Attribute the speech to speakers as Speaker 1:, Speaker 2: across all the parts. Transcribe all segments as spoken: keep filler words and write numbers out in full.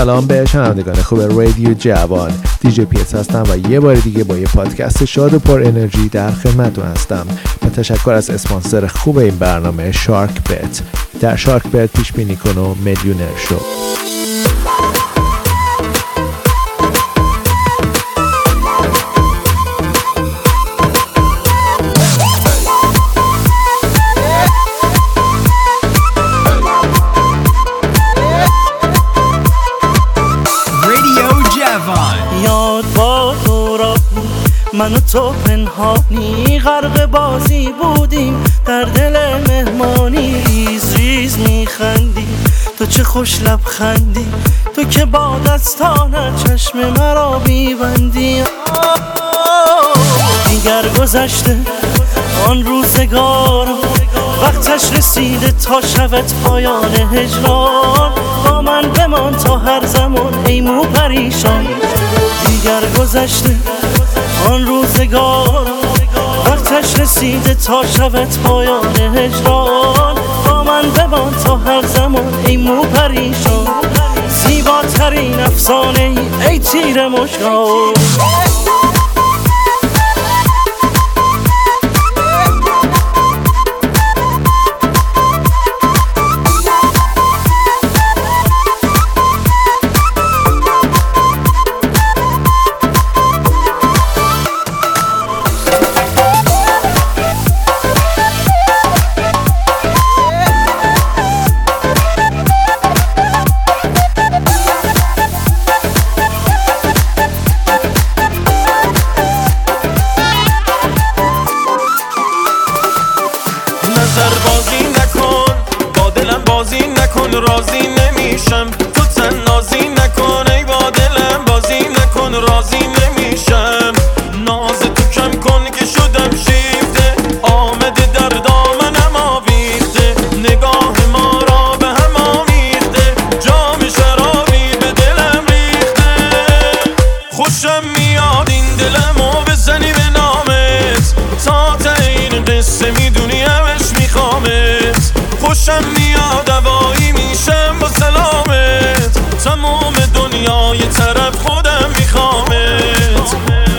Speaker 1: سلام به شنوندگان خوب رادیو جوان. دیجی پیتس هستم و یه بار دیگه با یه پادکست شاد و پر انرژی در خدمتتون هستم. با تشکر از اسپانسر خوب این برنامه شارک بت. در شارک بت پیش بینی کن و میلیونر شو.
Speaker 2: من و تو پنهانی غرق بازی بودیم، در دل مهمانی ریز ریز میخندی. تو چه خوش لبخندی، تو که با دستانت چشم مرا میبندی. دیگر گذشته آن روزگار، وقتش رسیده تا شود پایان هجران. با من بمان تا هر زمان ای مو پریشان. دیگر گذشته آن روزگار، وقتش رسیده تا شود پایان هجران. با من بمان تا هر زمان ای مو پریشان. زیباترین افسانه ای, ای تیر مشکان.
Speaker 3: راضی نمیشم تو تنازی نکن، ای با دلم بازی نکن. راضی نمیشم ناز تو کم کن که شدم شیفته. آمده در دامنم آویخته، نگاه ما را به هم آمیخته. جام شرابی به دلم ریخته. خوشم میاد این دلمو بزنی به نامت، تا تا این قصه میدونی همش میخوامت. خوشم میاد دوایی میشم با سلامت، تمام دنیا یه طرف خودم میخوامت.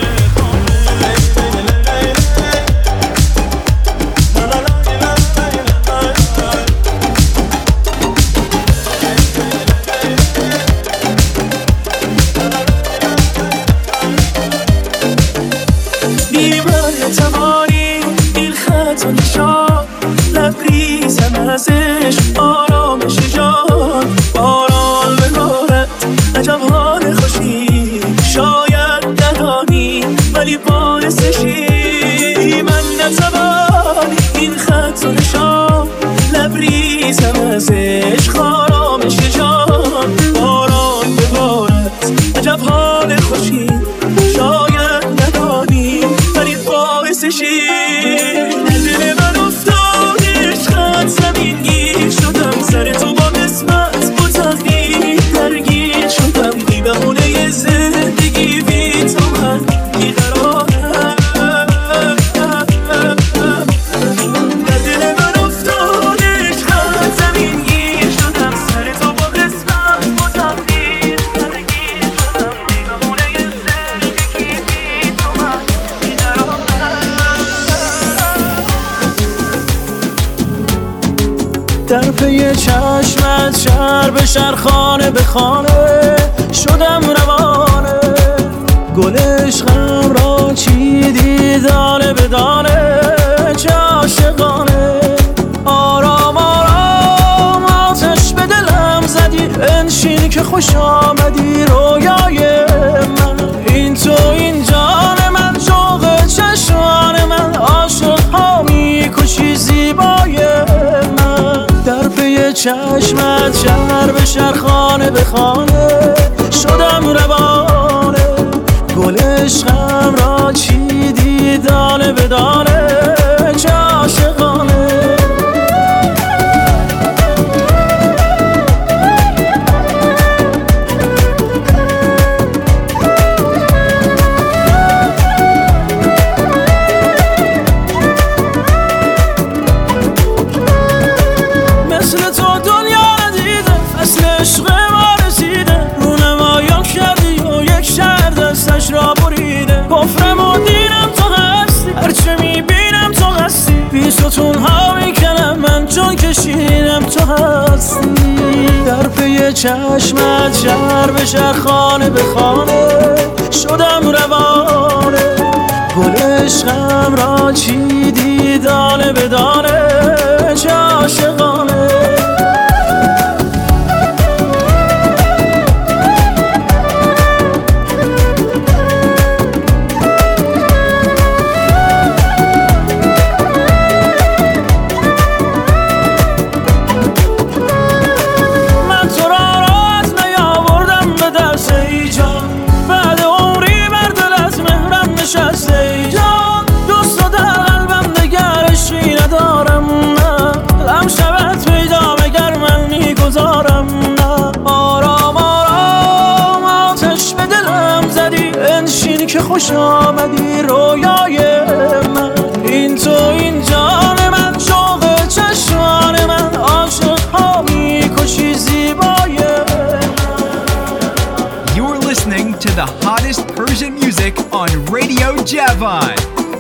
Speaker 2: بیمار تمانی این خط و نشان، لبریزم ازش آرامش جان. باران ببارد عجب حال خوشی، شاید ندانی ولی باعثشی. من نتوانی این خط و نشان، لبریزم ازش آرامش جان. باران ببارد عجب حال خوشی، شاید ندانی ولی باعثشی. دل من افتادش خط زمین گیر شدم، سر تو با قسمت با تقدیر درگیر شدم. بی بهونه زندگی بی تو من بیقرارم. در دل من افتادش خط زمین گیر شدم، سر تو با قسمت با تقدیر درگیر شدم. بی بهونه زندگی بی تو من بیقرارم. در پی چشمت شهر به شهر خانه به خانه شدم روانه. گل عشقم را چیدی دانه به دانه، چه عاشقانه. آرام آرام آتش به دلم زدی، انشین که خوش آمدی رویای من. این تو این جان من، شوق چشمان من، عاشق ها میکشی زیبای من. در پی چشمت شهر به شهر خانه به خانه شدم روانه. گل عشقم را چیدی دانه به دانه، چه عاشقانه. مثل تو دنیا ندیده، فصل عشق ما رسیده. ستونها میکنم من چون کشیدم تو هستی. در پی چشمت شهر به شهر خانه به خانه شدم روانه. گل عشقم را چیدی دانه به دانه چه عاشقانه. که خوش آمدی رویای من. این تو این جان من شوق چشمان من عاشق ها میکشی زیبای من.
Speaker 4: You're listening to the hottest Persian music on Radio Javan.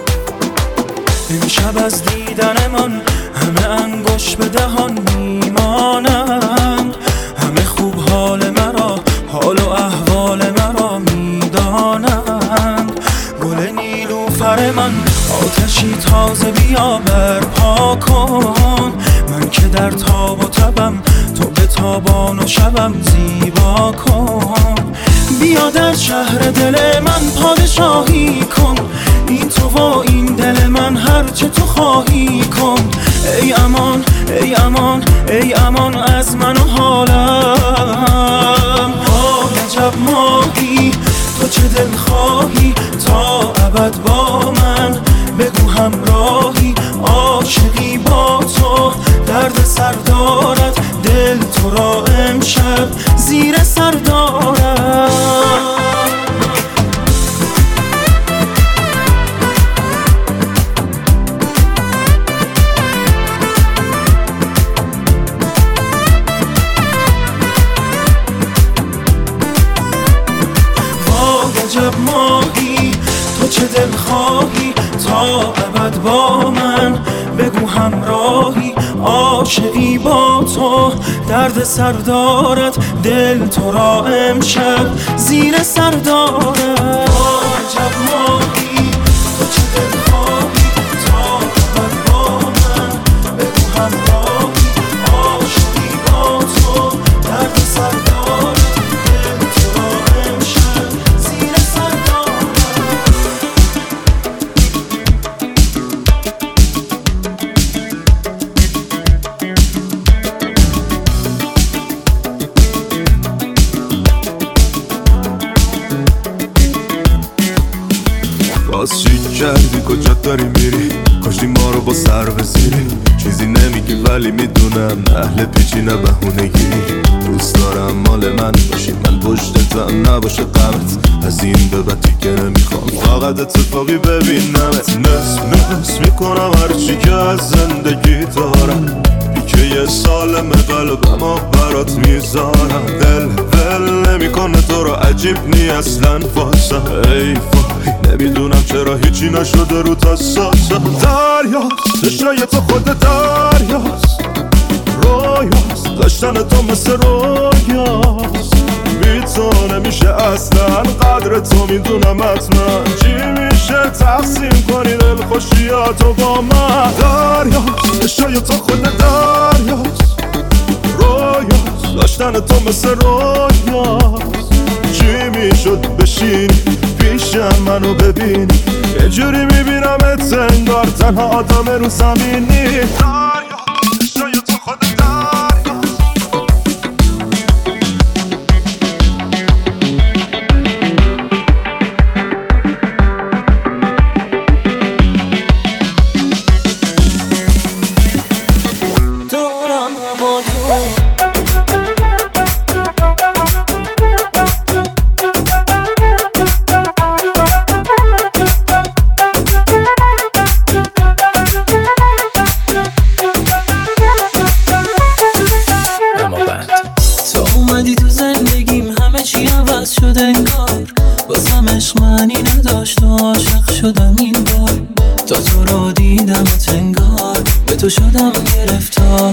Speaker 2: امشب از دیدن من همه انگوش به دهان میمانند. همه خوب حال مرا حال و احوال مرا میدانند. گل نیلوفر من آتشی تازه بیا برپا کن. من که در تاب و تبم تو به تابان و شبم زیبا کن. بیا در شهر دل من پادشاهی کن. این تو و این دل من هرچه تو خواهی کن. ای امان ای امان ای امان از من و حالم. آه عجب ماهی تو چه دل خواهی تا ابد با من. بگو همراهی عاشقی با تو درد سر دارد. دل تو را امشب زیر سر دارد. عجب ماهی تو چه دل خواهی تا ابد با من. بگو همراهی عاشقی با تو درد سر دارد. دل تو را امشب زیر سر دارد. عجب ماهی تو چه دل خواهی تا ابد با من. بگو همراهی عاشقی با تو درد سر دارد.
Speaker 5: چی کردی کجا داری میری؟ کاشی ما رو با سر بزیری. چیزی نمیگی ولی میدونم اهل پیچی نه بهونگی. دوست دارم مال من باشی من پشتتم نباشه غمت. از این به بعد دیگه نمیخوام فقط اتفاقی ببینمت. نس نس میکنم هرچی که از زندگی دارم. که یه سالم قلبم برات میذارم. دل ول نمیکنه تو رو عجیب نی اصلا واسه. ای وای نمیدونم چرا هیچی نشده رو تا ساسه. دریاست چشای تو خود دریاست. رویاست داشتن تو مثل رویاست. بی تو نمیشه اصلا قدر تو میدونم حتما. چی میشه تقسیم کنی دل خوشیاتو با من. دریاست چشای تو خود دریاست. رویاست داشتن تو مثل رویاست. چی میشد بشینی پیشم منو ببینی. یه جوری میبینمت انگار تنها آدم رو زمینی. دریاست شاید تو خود دریاست.
Speaker 2: تو شدم گرفتار.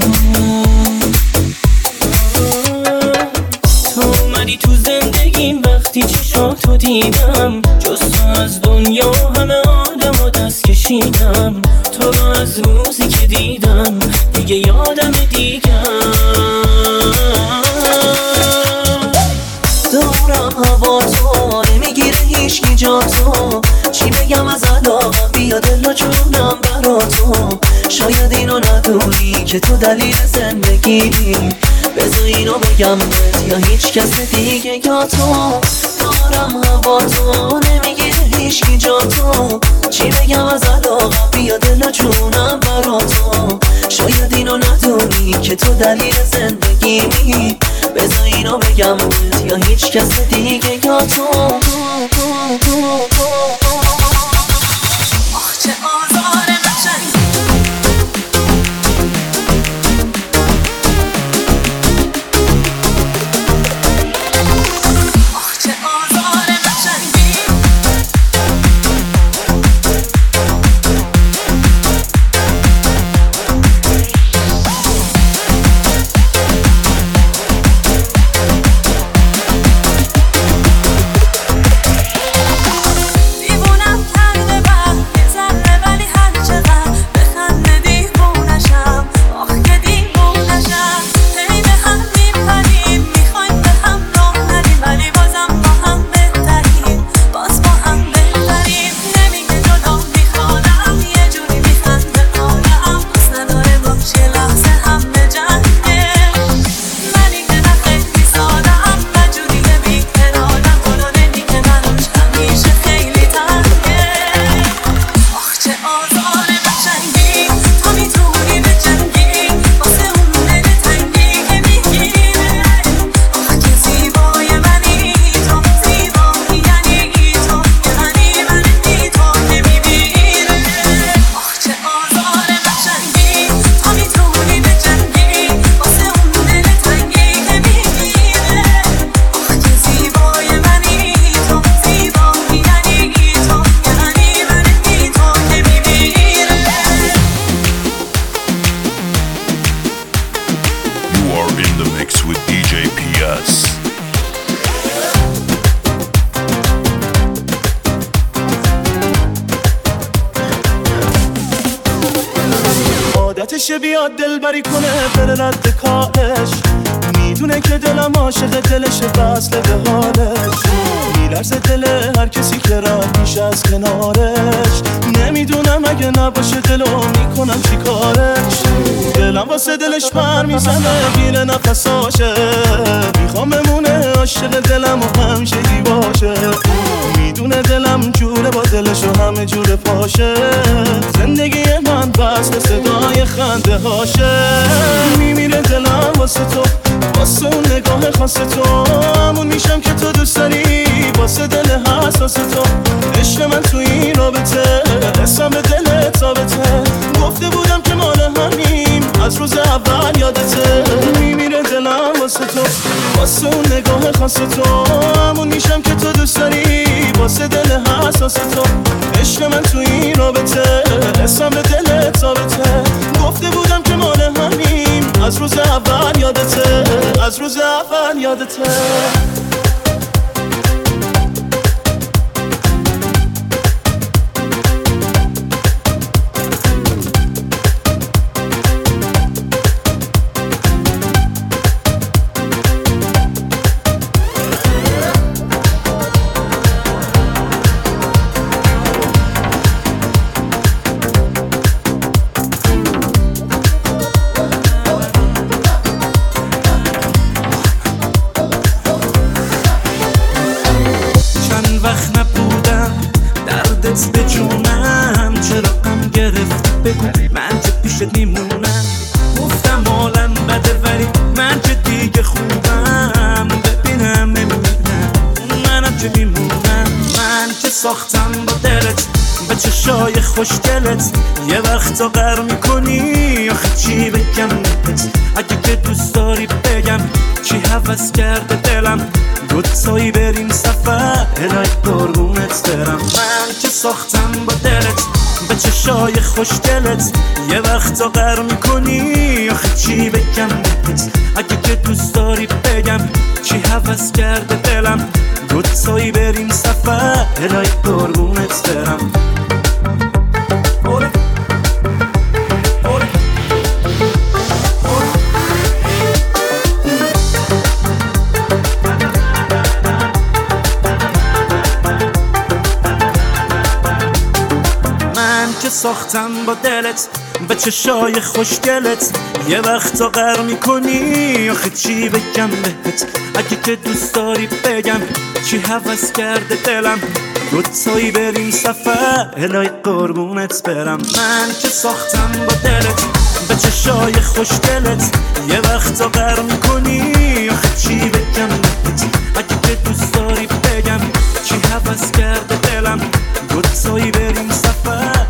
Speaker 2: تو اومدی تو زندگیم وقتی چشاتو دیدم، جز تو از دنیا همه آدم و دست کشیدم. تو رو از روزی که دیدم دیگه یادم دیگم. دارم هوا تو نمیگیره هیچکی جا تو، چی بگم از علاقم بیا دل و جونم برا تو. شاید اینو ندونی که تو دلیل زندگی، بذار اینو بگم بهت یا هیچ کس دیگه یا تو. دارم هوا تو نمیگیره هیچکی جا تو، چی بگم از علاقم بیا دل و جونم برا تو. شاید اینو ندونی که تو دلیل زندگی، بذار اینو بگم بهت یا هیچ کس دیگه یا تو. آخ چه آزار قشنگی، آخ چه آزار قشنگی.
Speaker 6: عادتشه بیاد دلبری کنه بره رد کارش، میدونه که دلم عاشق دلشه وصله به حالش. میلرزه دل هر کسی که رد میشه از کنارش، نمیدونم اگه نباشه دلو میکنم چی کارش. دلم واسه دلش پر میزنه گیره نفساشه، میخوام بمونه عاشق دلم و همشگی باشه. میدونه دلم جوره با دلش و همه جوره پاشه، زندگی من بس به صدای خنده هاشه. میمیره دلم واسه تو، واسه اون نگاه خاص تو، همون میشم که تو دوست داری واسه دل حساس تو. عشق من تو این رابطه حسم به دلت ثابته، گفته بودم که مال همیم از روز اول یادته. میمیره دلم واسه تو، واسه اون نگاه خاص تو، همون میشم که تو دوست داری واسه دل حساس تو. عشق من تو این رابطه حسم به دلت ثابته، گفته بودم که مال همیم از روز اول یادته، از روز اول یادته. میمونم گفتم عالم بده ولی من که دیگه خوبم، ببینم نمیبینم منم که میمونم. من که ساختم با دلت به چشای خوشگلت، یه وقتا غر میکنی آخه چی بگم بهت. اگه که دوست داری بگم چی هوس کرده دلم، دوتایی بریم سفر الهی قربونت برم. من که ساختم با دلت
Speaker 2: به چشای خوشگلت یه وقتا غر میکنی. آخه چی بگم بهت اگه که دوست داری بگم چی هوس کرده دلم دوتایی بریم سفر الهی قربونت برم. ساختم با دلت به چشای خوشگلت یه وقتا غر میکنی. آخه چی بگم بهت اگه که دوست داری بگم چی هوس کرده دلم دوتایی بریم سفر الهی قربونت برم. من که ساختم با دلت به چشای خوشگلت یه وقتا غر میکنی. آخه چی بگم بهت اگه که دوست داری بگم چی هوس کرده دلم دوتایی بریم سفر.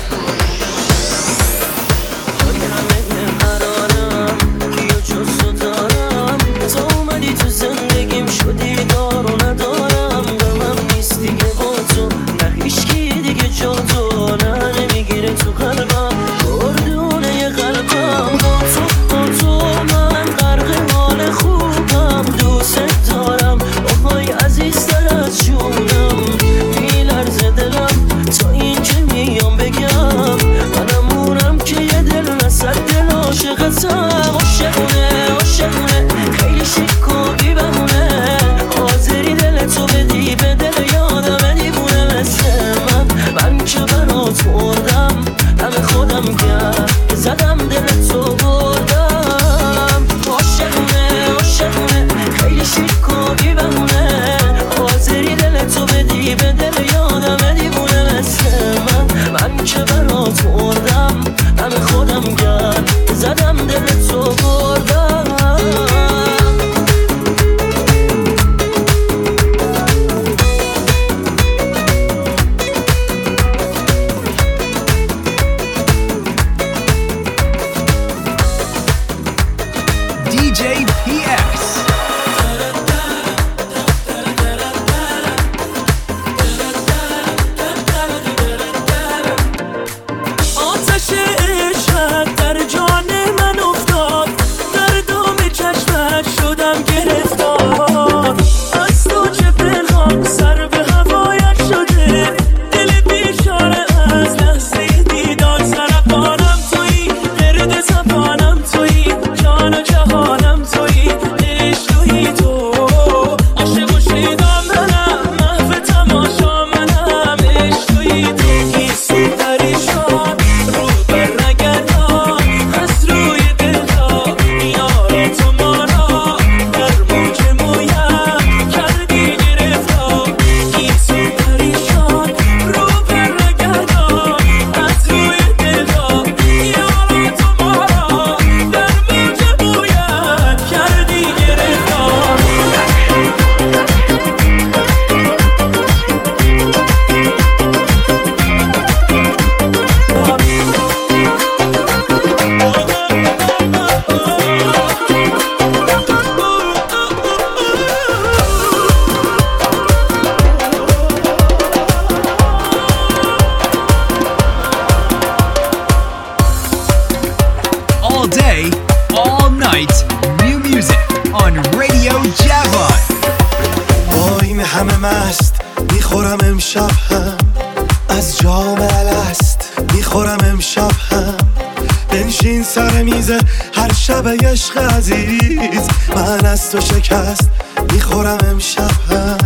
Speaker 6: عشق عزیز من از تو شکست میخورم امشب هم.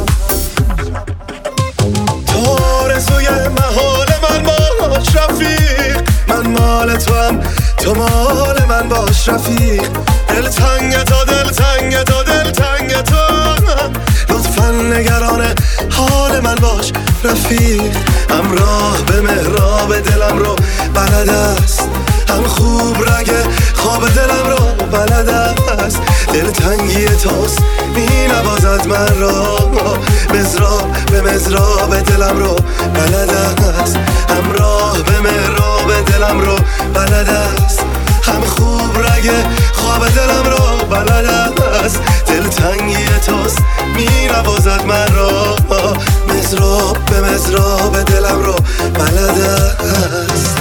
Speaker 6: تو آرزوی محال من باش رفیق، من مال تو هم تو مال من باش رفیق. دل تنگ تو دل تنگ تو دل تنگ تو لطفا نگران حال من باش رفیق. همراه به محراب دلم رو بلد است، هم خوب رگ خواب دلم رو بلد است. دل تنگی توست می نوازد من را، مزراب به مزراب دلم رو بلد است. همراه به محراب دلم رو بلد است، هم خوب رگ خواب دلم رو بلد است. دل تنگی توست می نوازد من را،
Speaker 5: مزراب به مزراب دلم رو بلده است.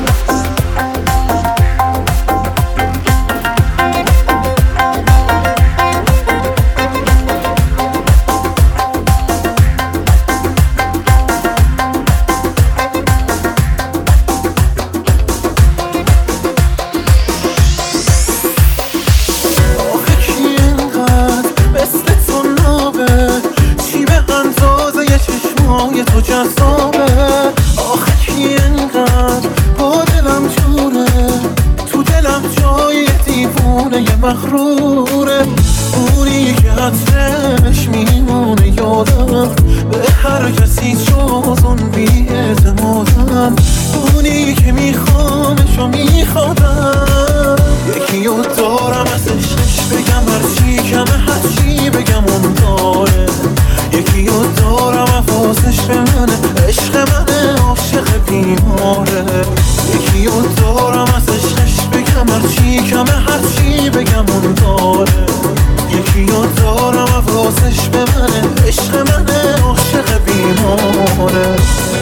Speaker 6: تو جذابه آخه کی انقدر با دلم جوره، تو دلم جای دیوونه یه مغروره، اونی که حسرش میمونه یادم به هر کسی جز اون بی اعتمادم، اونی که میخوامش و میخوادم، یکی رو دارم از عشقش بگم هرچی کمه هرچی بگم اون داره، یکی رو دارم حواسش به منه عشق منه عاشق بیماره، یکی رو دارم از عشقش بگم هرچی کمه هرچی بگم اون داره، یکی رو دارم حواسش به منه عشق منه عاشق بیماره.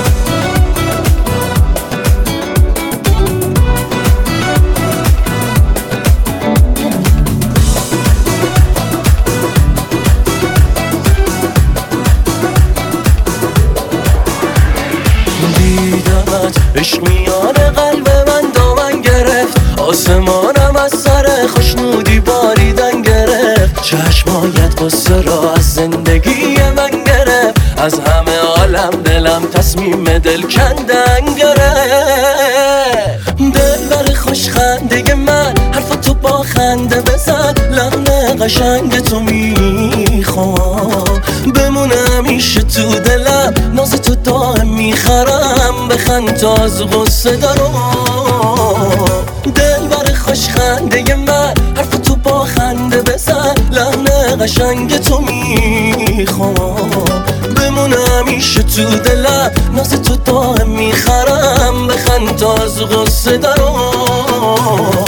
Speaker 2: عشق میاره قلب من دامن گرفت، آسمانم از سر خوشنودی باریدن گرفت، چشمایت قصه را از زندگی من گرفت، از همه عالم دلم تصمیم دل کندن گرفت، دلبر خوش خنده من حرف تو با خنده بزن، لحن قشنگ تو میخوام بمونه همیشه تو دلم، ناز تو دائم میخرم بخند تا از غصه دارم، دلبر خوش خنده من حرف تو با خنده بزن، لحن قشنگ تو میخوام بمونه همیشه تو دلم، ناز تو دائم میخرم بخند تا از غصه دارم.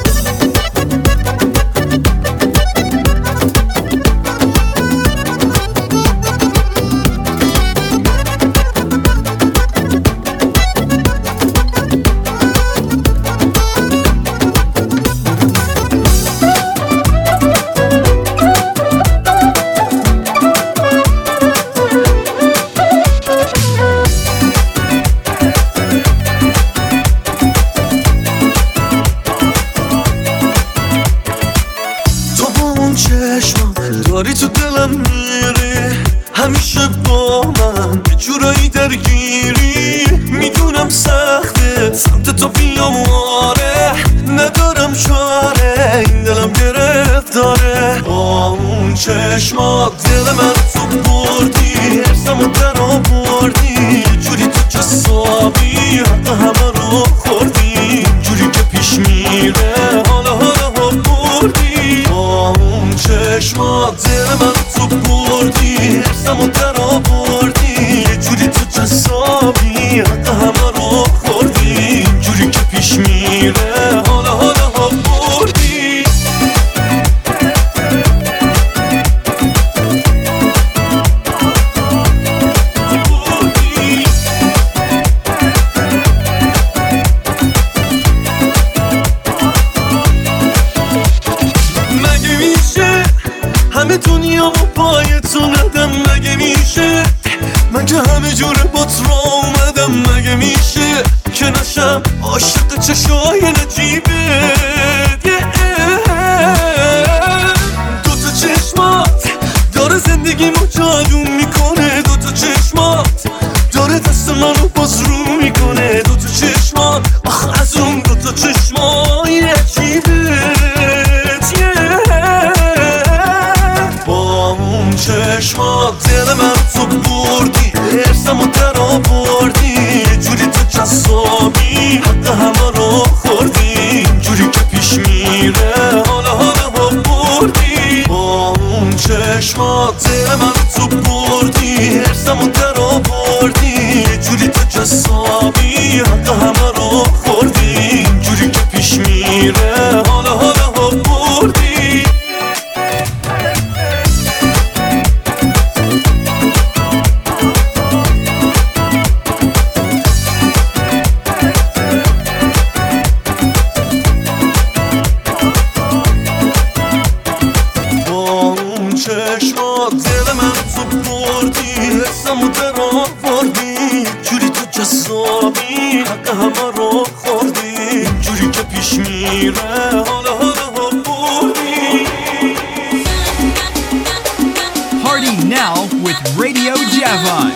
Speaker 6: داری تو دلم میری همیشه با من یه جورایی درگیری، میدونم سخته سمت تو بیام آره، ندارم چاره این دلم گرفتاره، با اون چشمات دل من تو بردی، ارسمو در آوردی، یه جوری تو جسابی حتی همه رو خوردی، جوری که پیش میره حالا حالا بردی، با اون چشمات دل من تو بردی، ارسمو در آوردی، یه جوری تو جسابی حتی همه رو خوردی، جوری که پیش میره حالا حالا بردی. مگه میشه همه دنیا با پای تو ندم، مگه میشه من که همه جوره با تو اومدم، مگه میشه که نشم عاشق چشای نجیبت، دوتا چشمات داره زندگیمو جادو میکنه، دوتا چشمات داره دست منو باز رو میکنه، دوتا چشمات آخ از اون دوتا چشمای نجیبت، با اون چشمات دل من تو بردی، ارسمو در آوردی، یه جوری تو جذابی حتی همه رو خوردی، جوری که پیش میره حالا حالا بردی، با اون چشمات دل من تو بردی، ارسمو در آوردی، یه جوری تو جذابی حتی همه رو خوردی، جوری که پیش میره حالا حالا بردی. همه رو خوردی اینجوری که پیش میره حالا حالا بردی.
Speaker 4: Party now with Radio Javon.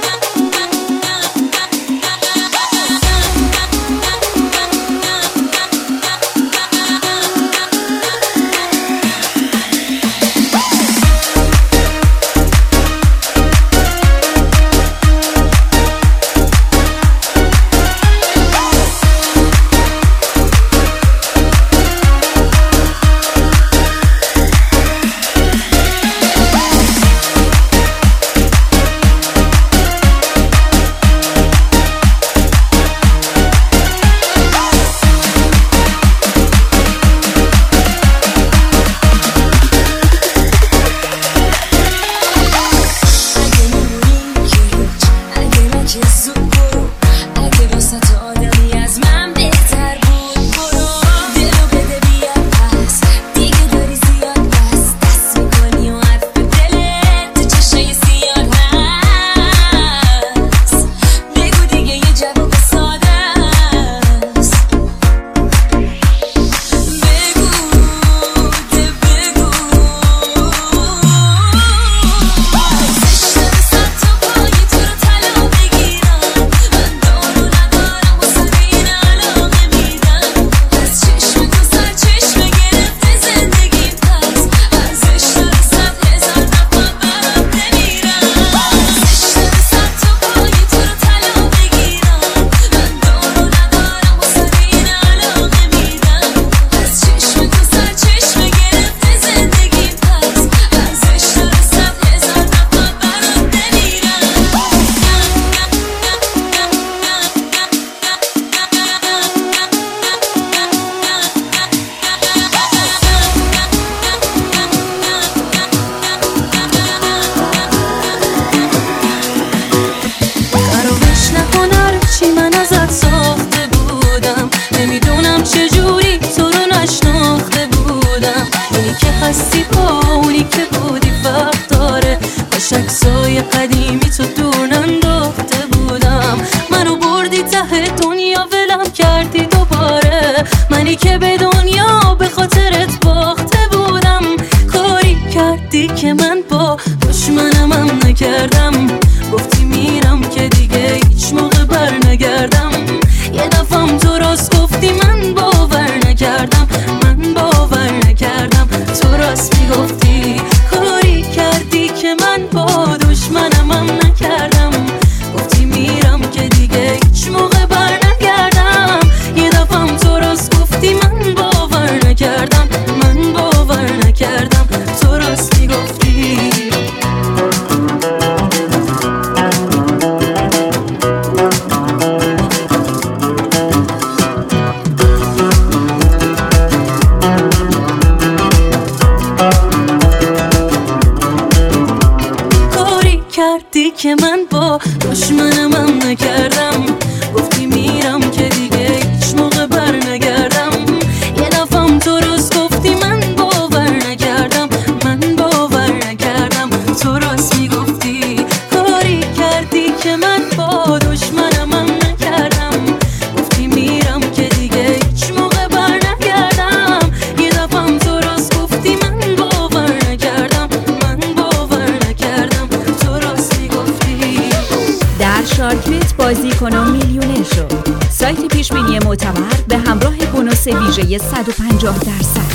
Speaker 7: ویژه صد و پنجاه درصد.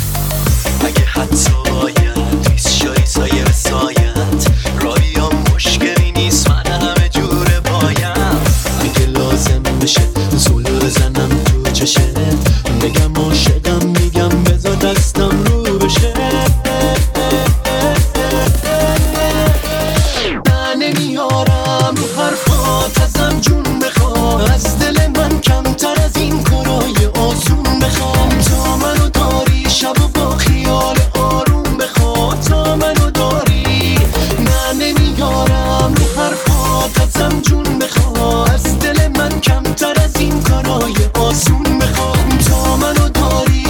Speaker 8: اگه حتی باید ریز شایی سایه به سایت راهیام مشکلی نیست من همه جوره بایم اگه لازم بشه زول بزنم تو چشت بگم عاشقم میگم بذار دستم رو بشه من نمیارم رو حرفات ازم جون بخواه از دل من کمتر از این کارای آسون بخوام تا منو داری شب و با خیال آروم بخواه تا منو داری نه نمیارم رو حرفات ازم جون بخواه از دل من کمتر از این کارای آسون بخوام تا منو داری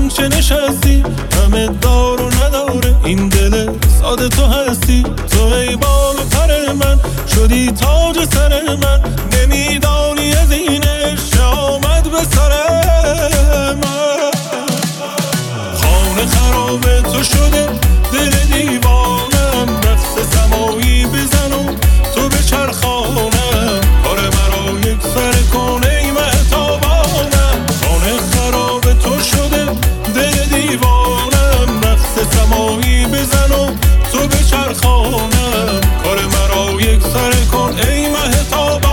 Speaker 6: کوچه نشستی، همه دار و نداره این دل ساده تو هستی. تو ای بال پر من شدی تاج سر من، نمیدانی از این عشق آمد به سر من. خانه خرابه تو شده دل دیوانم، نفس سمایی بزن و تو به چرخانم، کار مرا یک سر کن ای مهتابانم. خانه خرابه تو شده دل دیوانم، نفس سمایی بزن و تو به چرخانم، کار مرا یک سر کن ای مهتابانم.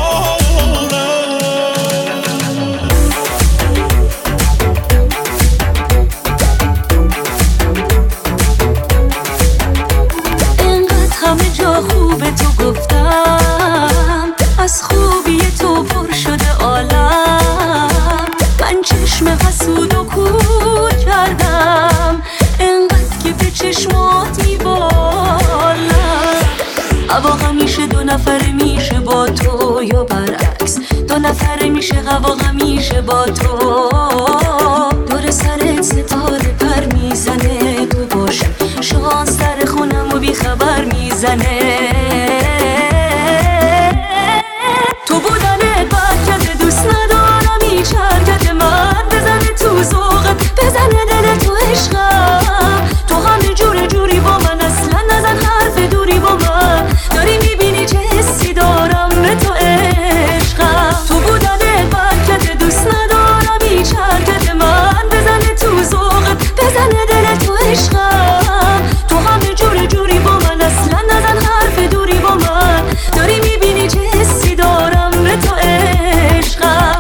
Speaker 9: خوبه تو گفتم، از خوبی تو پر شده عالم. من چشم حسود و کور کردم، انقدر که به چشمات میبالم. هوا همیشه دو نفره میشه با تو یا برعکس، دو نفره میشه هوا همیشه با تو. دور سرت ستاره پر میزنه، تو باشه شانس در خونم و بی خبر میزنه. تو بودنت برکت دوست ندارم هیچ حرکت من، بزنه تو ذوقت بزنه دل تو عشقم. تو همه جور جوری با من، اصلا نزن حرف دوری با من. داری میبینی چه حسی دارم به تو عشقم. تو بودنت برکت دوست ندارم هیچ حرکت من، بزنه تو ذوقت بزنه دل تو عشقم. تو همه جور جوری با من، اصلا نزن حرف دوری با من. داری میبینی چه حسی دارم به تو عشقم.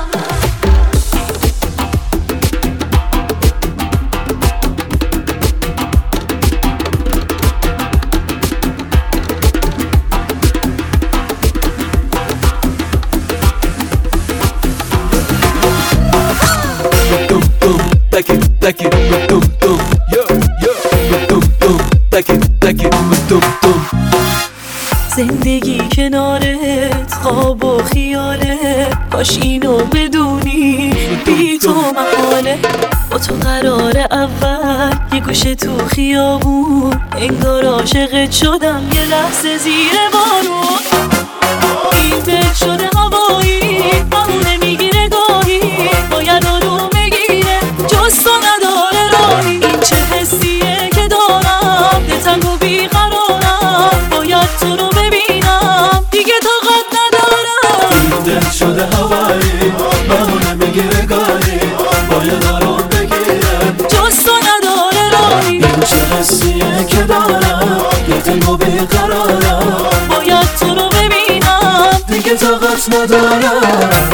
Speaker 10: Take it, take it, dum dum, yo yo, dum dum, take it, take it, dum dum.
Speaker 9: زندگی کنارت خواب و خیاله، کاش اینو بدونی بی تو محاله. با تو قرار اول یه گوشه تو خیابون، انگار عاشقت شدم یه لحظه زیر بارون. این دل شده هوایی بهونه میگیره گاهی، باید آروم بگیره جز تو نداره راهی. این چه حسیه که دارم دلتنگ و بیقرارم، باید تو رو ببینم دیگه طاقت ندارم.
Speaker 6: این دل شده هوایی بهونه میگیره گاهی، باید آروم بگیرم
Speaker 9: جز تو نداره راهی.
Speaker 6: این چه حسیه که دارم دلتنگ و بیقرارم،
Speaker 9: باید تو رو ببینم
Speaker 6: دیگه طاقت ندارم.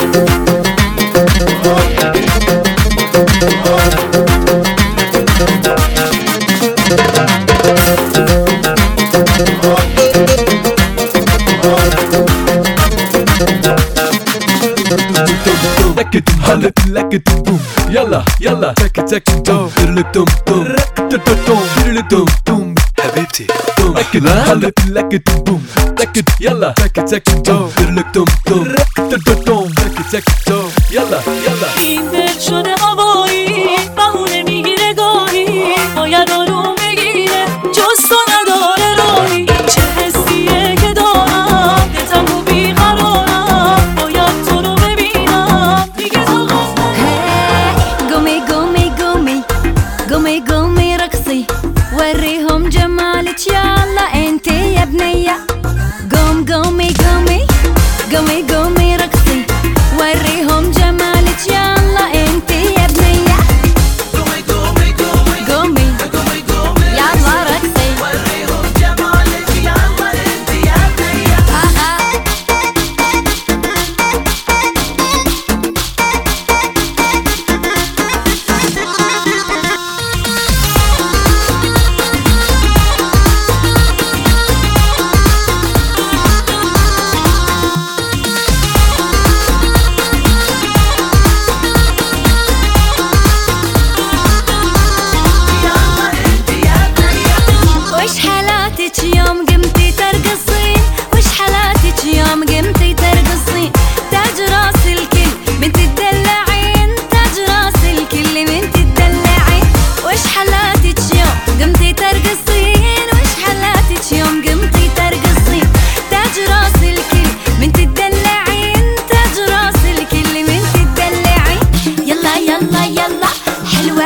Speaker 10: Like it, holla, like it, boom. Yalla, yalla, take it, take it, dum, diddle dum dum, dum, diddle dum dum. حبيبتي, boom. Like it, holla, like it, boom. Like it, yalla, take it, take it, dum, diddle dum dum, dum, take it, take it, dum. Yalla, yalla.
Speaker 9: این دل شده هوایی بهونه میگیره گاهی، باید آروم بگیره جز تو نداره راهی. این چه حسیه که دارم دلتنگ و بیقرارم، باید تو رو ببینم دیگه طاقت ندارم.
Speaker 7: قومي قومي قومي قومي قومي رقصي، وريهم جمالك يلا انت يا بنية. قوم قومي قومي قومي قومي رقصي، وريهم جمالك يلا انت يا بنية.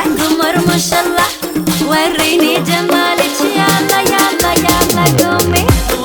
Speaker 7: قمر ما شاء الله وريني جمالك يلا يلا يلا قومي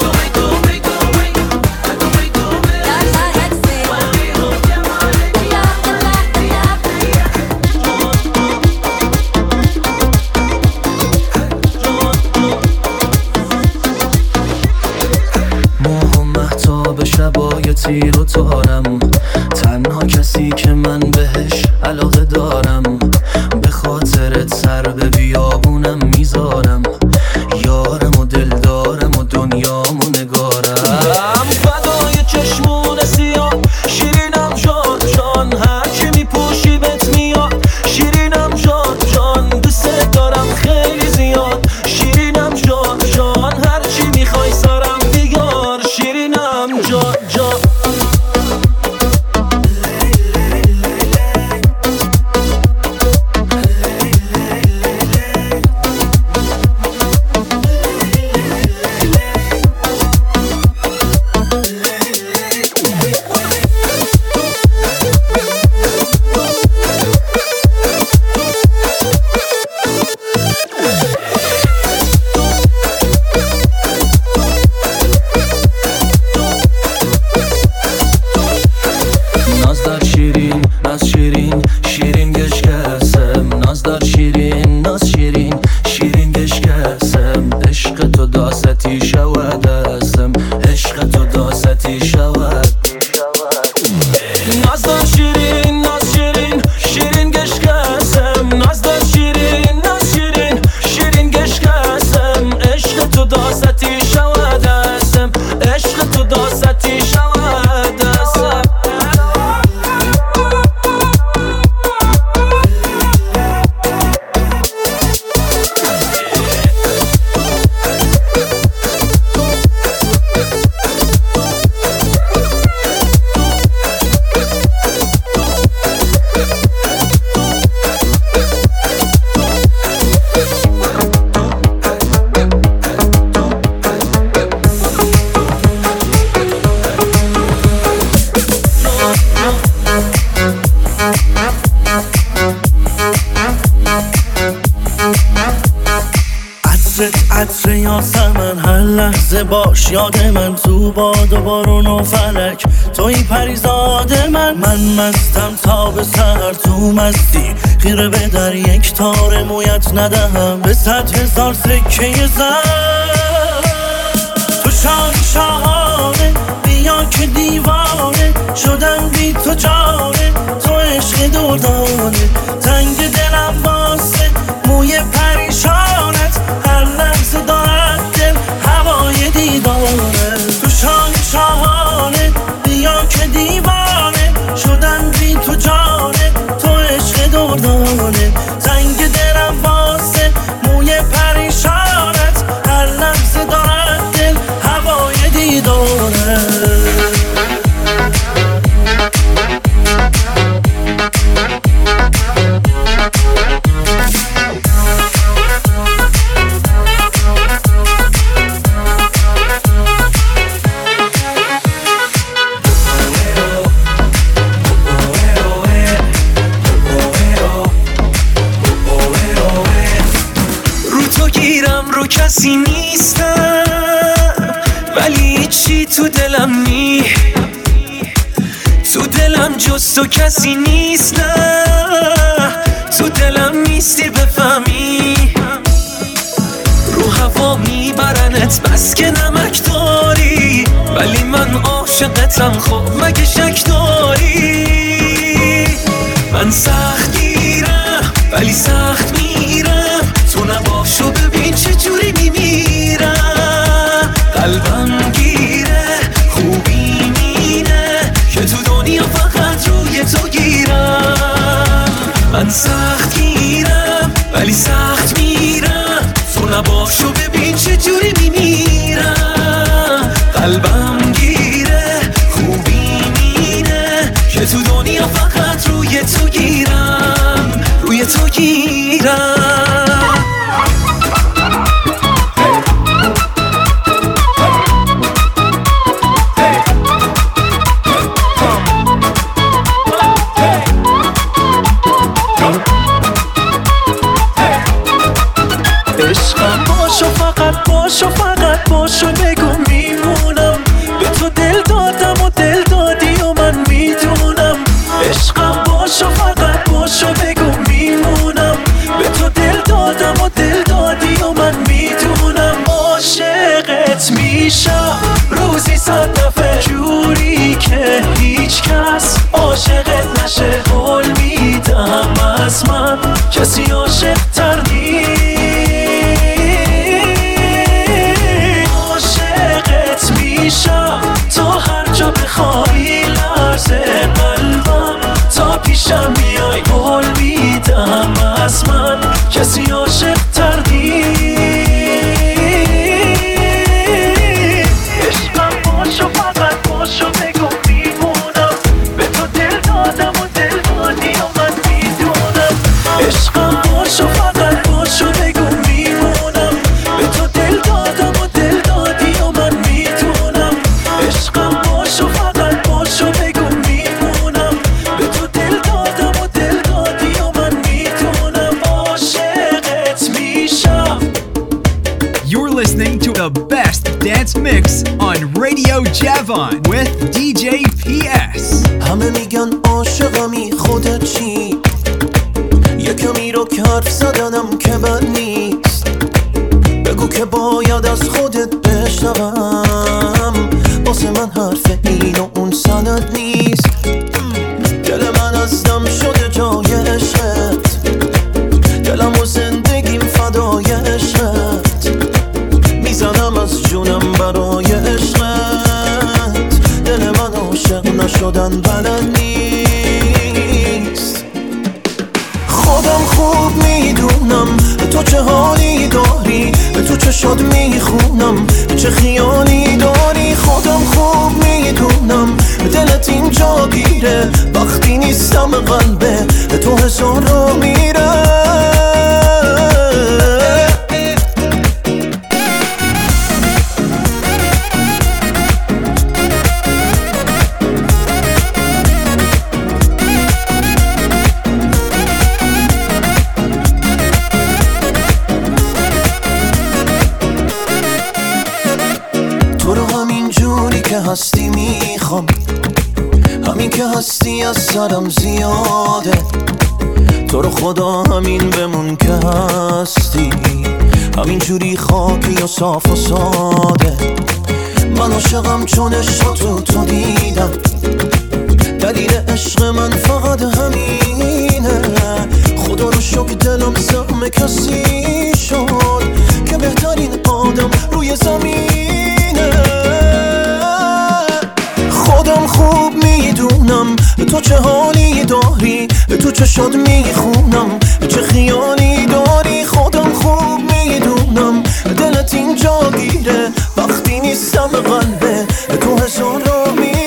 Speaker 11: شبای تیر و تارم، تنها کسی که من بهش علاقه دارم، به خاطرت سر به بیابونم میذارم، یارم و دلدارم و دنیام و نگارم، فدای چشمون سیاه شیرینم جان جان، هرچی میپوشی بهت میاد شیرینم جان جان، دوست دارم خیلی زیاد شیرینم جان جان، هرچی میخوای سرم بیار شیرینم جان جان.
Speaker 2: عطر یاسمن هر لحظه باش یاد من، تو باد و بارون و فلک توی پریزاد من، من مستم تا به سحر تو مستی، خیره به در یک تار مویت ندهم به صد هزار سکه زر، تو شان شاهانه بیا که دیوانه شدم بی تو جانه، تو عشق دردانه تنگ دلم واسه موی پریشانت، هر لحظه دارد دل هوای دیدانه، تو شان شاهانه بیا که دیوانه شدم بی تو جانه، تو عشق دردانه تنگ دلم واسه موی پریشانت، هر لحظه دارد دل هوای دیدانه.
Speaker 12: کسی نیستم ولی چی تو دلم نی، تو دلم جز تو کسی نیست، نه تو دلم نیستی بفهمی، رو هوا میبرنت بس که نمک داری، ولی من عاشقتم خب مگه شک داری، من سخت گیرم ولی سخت میرم، تو نباشو ببین چجوری میمیرم، قلبم گیره خوبی مینه که تو دنیا فقط روی تو گیرم، من سخت گیرم ولی سخت میرم، تو نباشو ببین چجوری میمیرم، قلبم گیره خوبی مینه که تو دنیا فقط روی تو گیرم، روی تو گیرم.
Speaker 6: باشو فقط باشو بگو میمونم به تو دل دادم و دل دادی و من میدونم عشقم باشو فقط باشو بگو میمونم به تو دل دادم و دل دادی و من میدونم عاشقت میشم روزی صد دفعه جوری که هیچ کس عاشقت نشه قول میدم از من کسی عاشق تر نیست عاشقت میشم تا هر جا بخوای لرزه قلبم تا پیشم بیای قول میدم از من کسی عاشق تر نیست عشقم باشو فقط باشو بگو میمونم به تو دل دادم و دل دادی و من میدونم عشقم باشو فقط باشو بگو میمونم به تو دل دادم و دل دادی و من میدونم عشقم باشو فقط باشو بگو میمونم به تو دل دادم و دل دادی و من میدونم عاشقت میشم.
Speaker 4: You're listening to the best dance mix on Radio Javon with دی جی پی اس.
Speaker 8: همه میگن عاشقمی خودت چی یه کمی رو که حرف زدنم که بد نیست بگو که باید از خودت بشنوم واسه من حرف این و اون سند نیست دل من از دم شده جای عشقت دلم و زندگیم فدای عشقت میزنم از جونم برای عشقت دل من عاشق نشدن بلد نیست خودم خوب میدونم تو چه حالی داری تو چه شاد میخونم چه خیالی داری خودم خوب میدونم دلت اینجا گیره وقتی نیستم قلبه تو هزار رو میره هستی میخوام همین که هستی از سرم زیاده تو رو خدا همین بمون که هستی همین جوری خاکی و صاف و ساده من عاشقم چون عشق تو تو دیدم دلیل عشق من فقط همینه خدا رو شکر دلم سهم کسی شد که بهترین آدم روی زمینه خودم خوب میدونم تو چه حالی داری تو چه شاد میخونم چه خیالی داری خودم خوب میدونم دلت اینجا گیره وقتی نیستم قلبه تو هزار رو میره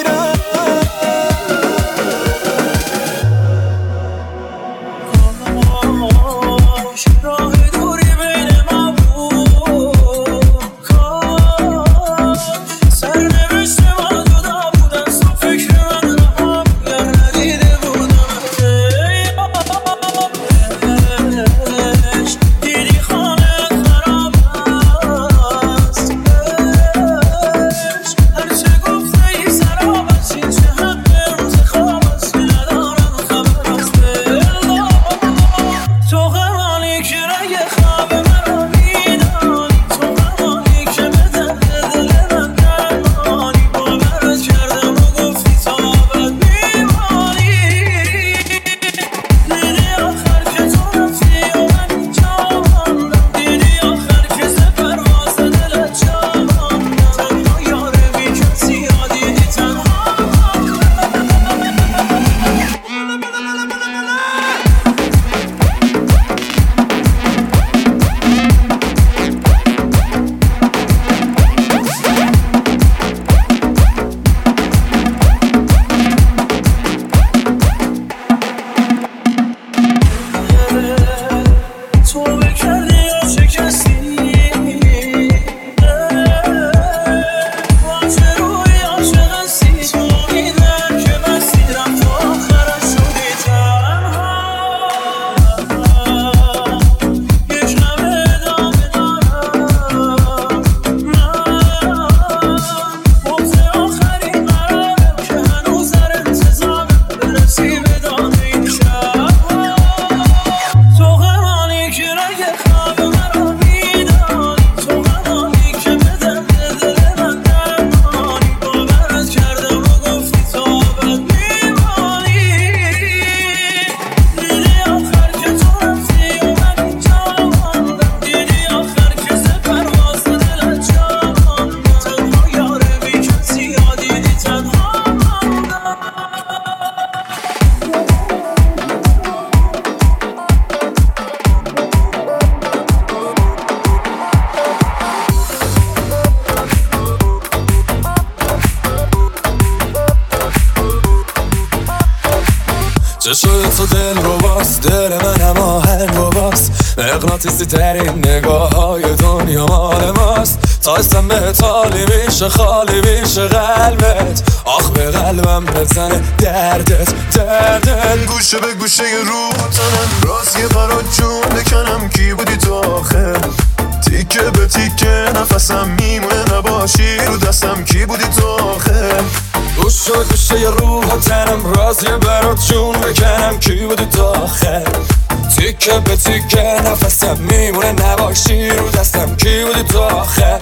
Speaker 5: چشای تو دل رو باست، دل من هم آهنگ رو باست، مغناطیسی ترین نگاه های دنیا مال ماست. تا اسم تالی میشه خالی میشه قلبت، آخ به قلبم بزنه دردت دردت.
Speaker 6: گوشه به گوشه رو تنم رازی برات جون بکنم، کی بودی تو آخر؟ تیکه به تیکه نفسم میمونه نباشی رو دستم، کی بودی تو آخر؟
Speaker 5: گوشه گوشه روح تنم رازی برات جون بکنم، کی بودی تو آخر؟ تیکه به تیکه نفسم میمونه نباشی رو دستم، کی بودی تو آخر؟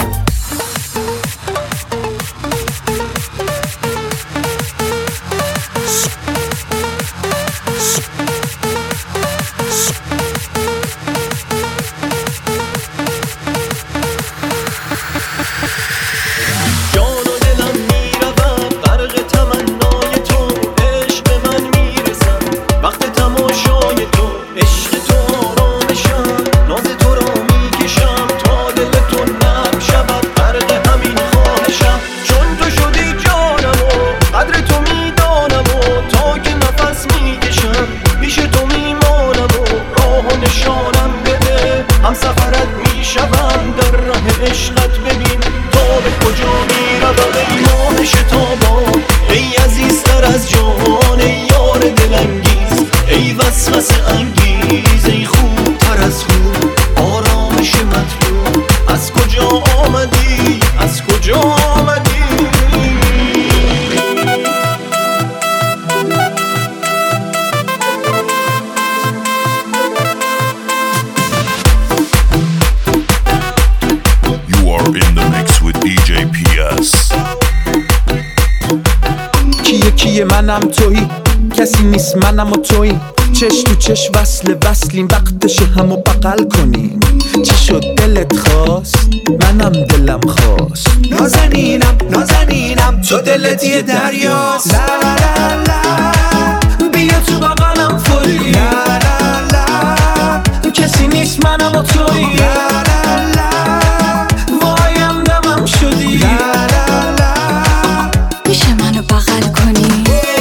Speaker 13: منم تویی کسی نیست منم و تویی، چش تو چش وصل وصلیم وقتشه همو بغل کنیم. چی شد دلت خواست منم دلم خواست،
Speaker 8: نازنینم نازنینم تو دلت یه دریاست. لا لا لا
Speaker 13: بیا تو بغلم فوری، لا لا لا کسی نیست منم و تویی، لا لا لا وایم دمم شدی، لا لا لا
Speaker 7: میشه منو بغل کنی؟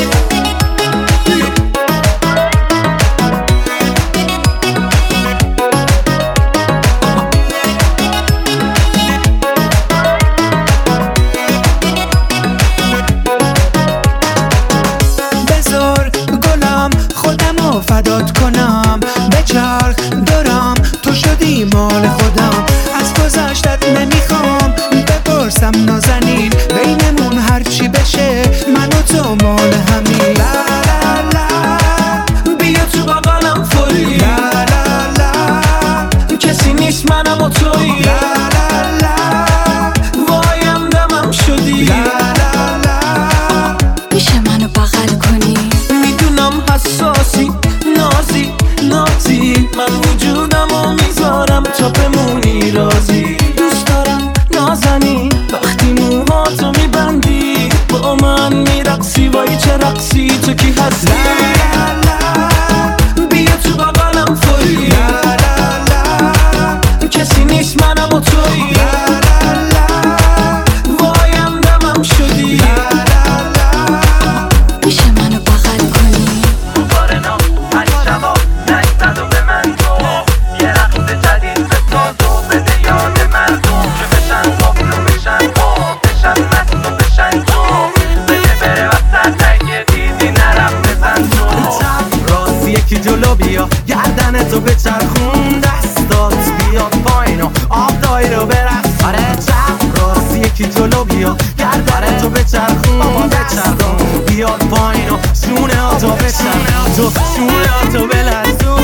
Speaker 8: فدات کنم بچرخ دارم تو شدی مال خودم، از گذشتت نمیخوام بپرسم نازنین، بینمون هرچی بشه من و تو مال همین. لا لا لا
Speaker 13: بیا تو بغلم فوری،
Speaker 8: لا لا لا
Speaker 13: کسی نیست منم و تویی،
Speaker 8: لا لا لا
Speaker 13: وایم دمم شدی،
Speaker 8: لا لا لا
Speaker 7: میشه منو بغل کنی؟
Speaker 13: میدونم حساسی نازی نازی، من وجودمو میذارم تا بمونی رازی. دوست دارم نازنی وقتی موهاتو میبندی، با من میرقصی وای چه رقصی تو کی هستی.
Speaker 8: لا لا
Speaker 13: بیا تو بغلم فوری،
Speaker 8: لا لا لا
Speaker 13: کسی نیست منم و تویی،
Speaker 8: لا لا لا
Speaker 13: وایم دمم شدی،
Speaker 8: لا لا لا
Speaker 7: میشه منو بغل کنی؟
Speaker 11: یکی جلو بیا گردن تو بچرخون، دستات بیاد پایین و آب دایی رو برقص. آره چپ راست یکی جلو بیا گردن تو بچرخون، بچرخون بیاد پایین و شونه ها تو بچرخون، تو شونه ها تو بلرزون.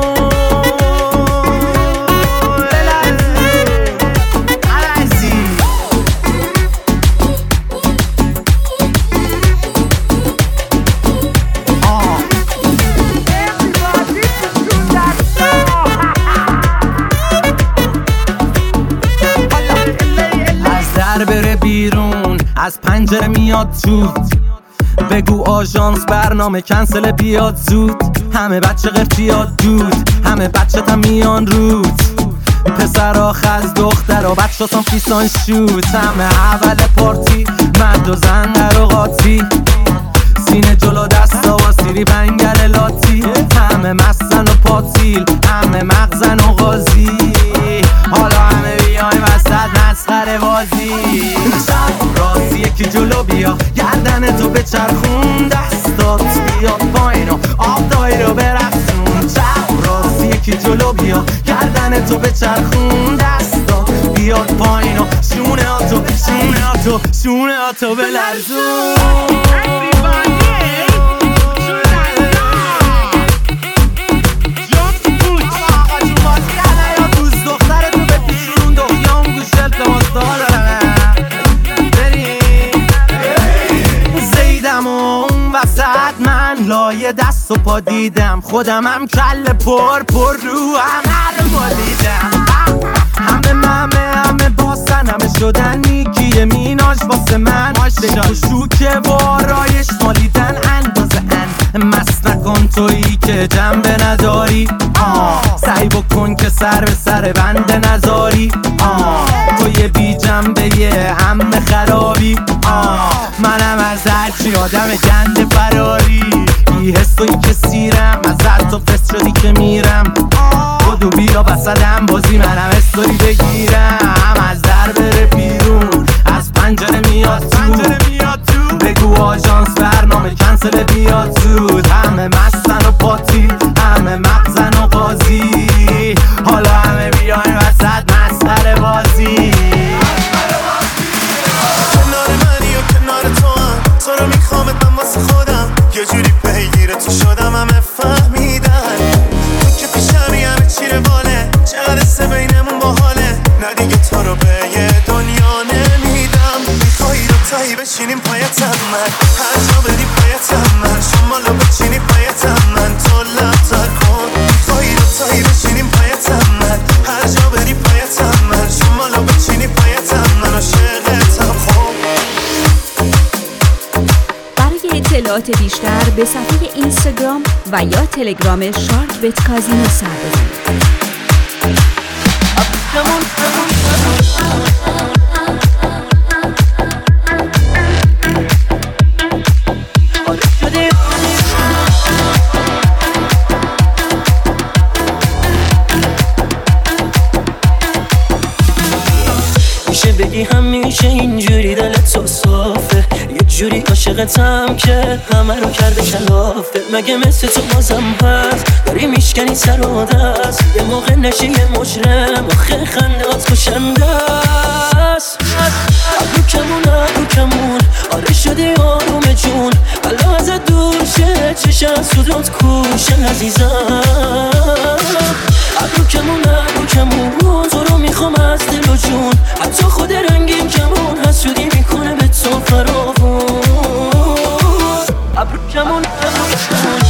Speaker 11: بره بیرون از پنجره میاد تو، بگو آژانس برنامه کنسل بیاد زود. همه بچه قرتیاد دود، همه بچه تا میان رود، پسرا خز دخترا بچه تا فیسان شود. همه اول پارتی مرد و زن در و قاطی،
Speaker 13: سینه جلو دستا و سیری بنگر لاتی، همه مستن و پاتیل، همه مغزن و غازی، حالا همه بیای وسط مسخره بازی. راستی یکی جلو بیا، گردن تو بچرخون، دستات بیاد پایین و آب دایی رو برقصون. چپ راستی یکی جلو بیا، گردن تو بچرخون، دستات بیاد پایین و شونه آتو شونه آتو شونه آتو بلرزون. لایه دست و پا دیدم، خودم هم کل پر پر رو همه رو مالیدم. همه همه همه باسن، همه شدن نیکیه میناش واسه من. بگو شوکه و آرایش مالیدن اندازه ان. مست نکن تویی که جنبه نداری، آه سعی بکن که سر به سر بنده نذاری. آه توی بی جنبه یه همه خرابی. آه منم از هرچی آدم گنده فراری، بی حس تویی که سیرم، از هر تو فست شدی که میرم. خودو بیا بسدم بازی منم استوری بگیرم، از در بره بیرون از پنجره میاد تو. بگو آژانس برنامه کنسل بیاد زود. همه مستن و پاتیل، همه مغزن و قاضی، حالا همه بیاین وسط مسخره بازی.
Speaker 14: کنار منی و کنار تو هم، تو رو میخوامت من واسه خودم، یه جوری پیگیر تو شدم همه فهمیدن. تو که پیشمی همه چی رواله، چقدر حسه بینمون باحاله. نه دیگه تو رو به یه دنیا نمیدم. میخوایی رو تایی بشینیم پایتم من، هر جا بدی پایتم من، شمالو بچینی پایتم من، تو لبتر کن. میخوایی رو تایی بشینیم پایتم من، هر جا بدی پایتم من، شمالو بچینی پایتم من، عاشقتم خوب.
Speaker 7: برای اطلاعات بیشتر به صفحه اینستاگرام و یا تلگرام شارک بت کازینو سر بزنید.
Speaker 2: میشه بگی همیشه اینجوری دلت تو صافه، یه جوری عاشقتم که همه رو کرده کلافه. مگه مثل تو بازم هست داری میشکنی سر و دست، یه موقع نشی یه مجرم آخه خندهات کشنده است. ابرو کمون ابرو کمون آره شدی آروم جون، بلا ازت دور شه چشم از صدات کوشن عزیزم. ابرو کمون ابرو کمون تو رو میخوام از دل و جون، حتی خود رنگین کمون حسودی میکنه به تو فراوون. ابرو کمون ابرو کمون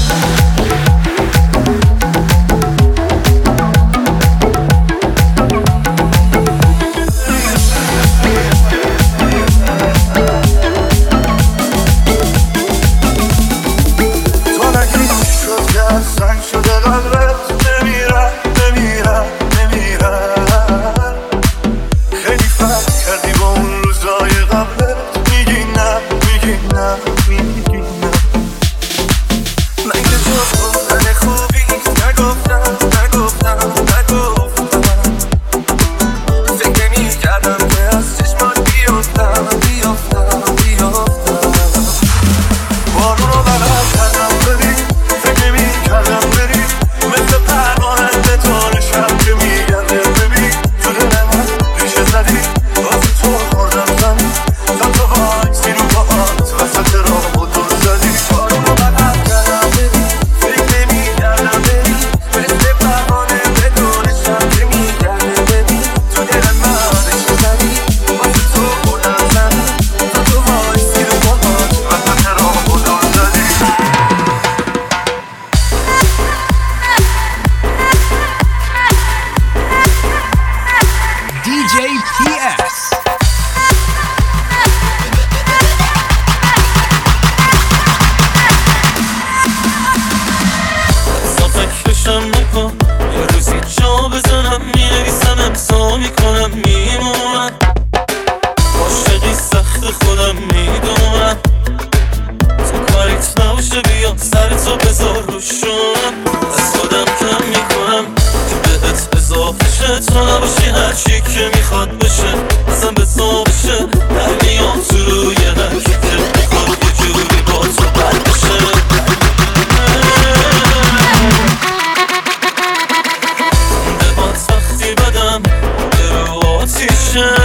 Speaker 14: تو نگی شد که سنگ شده قلبت، نمیرم نمیرم
Speaker 3: بشه تا نباشی هرچی که میخواد بشه اصلا به تو بشه در میام تو روی هرکی که میخواد یه جوری با تو بر بشه به باد وقتی بدم به رو آتیشه